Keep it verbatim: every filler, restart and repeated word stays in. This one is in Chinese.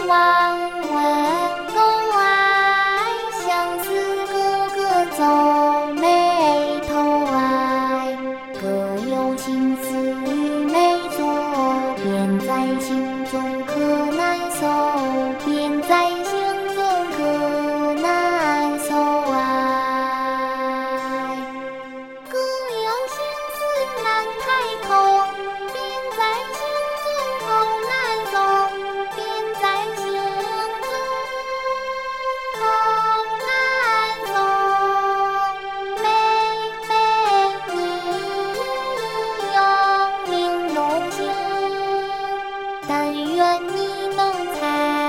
望问公爱，相思个个皱眉头爱。各有情思与美作，便在心中可难收，便在心中可难收爱。各有心思难开口，便在心中口难收，便在心中口难收。妹妹你用命用情，但愿你能猜。